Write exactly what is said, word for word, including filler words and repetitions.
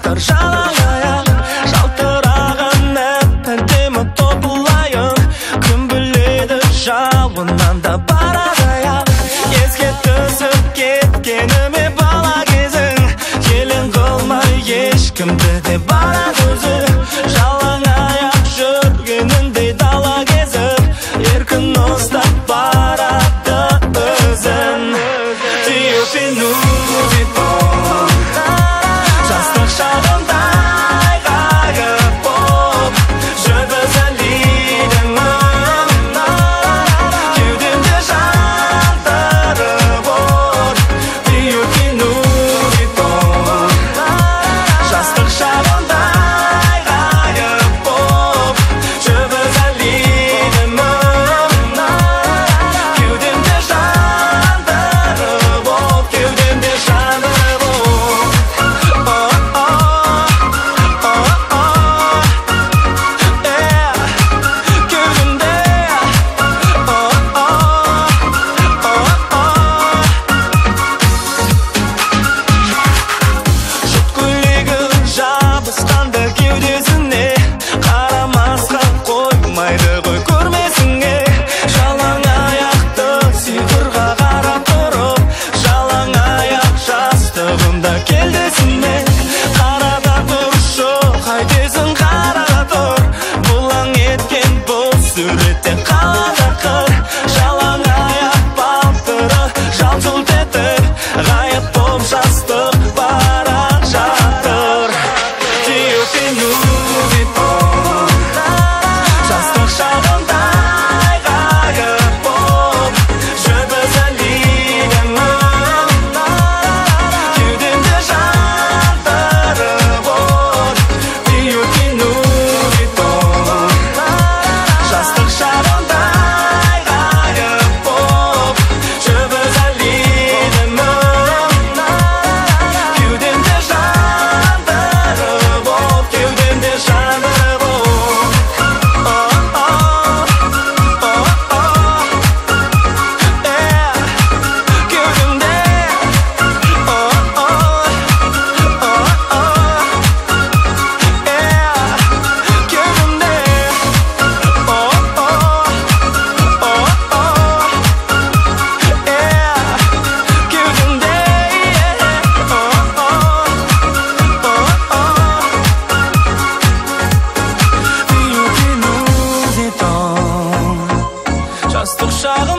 жатыр жалаң аяқ, жалтыраған әп-әдемі топылайын. Кім біледі жауыннан да барады аяқ, еске түсіп кеткеніме бала кезің. Елең қылмай ешкімді де барады өзі, жалаң аяқ жүргеніндей дала кезіп, еркін ұстап барады өзін. Тиюпину жастық шағымдай ғайып боп, жөбіз әлейдің кеудемде жандырып от. Тиюпину жастық шағымдай ғайып боп, жөбіз әлейдің кеудемде жандырып от, кеудемде жандырып от. Жұт көйлегі жабысқанда кеудесіне, қарамасқа қоймайды ғой көрмесіңе. Жалаң аяқты сиқырға қарап тұрып, жалаң аяқ жастығымда келдесіне. Қарада тұршы қайтесің, қарада тұр, бұлаң еткен бұл суретте қалады қыр. Жалаң аяқ балтыры жалт-жұлт етіп, ғайып боп жастық бара жатыр. Тиюпину жастық шағымдай ғайып боп, жөбіз әлейдің кеудемде жандырып от. Тиюпину жастық шағымдай ғайып боп, жөбіз әлейдің кеудемде жандырып от, кеудемде жандырып от. Кеудемде жастық шағым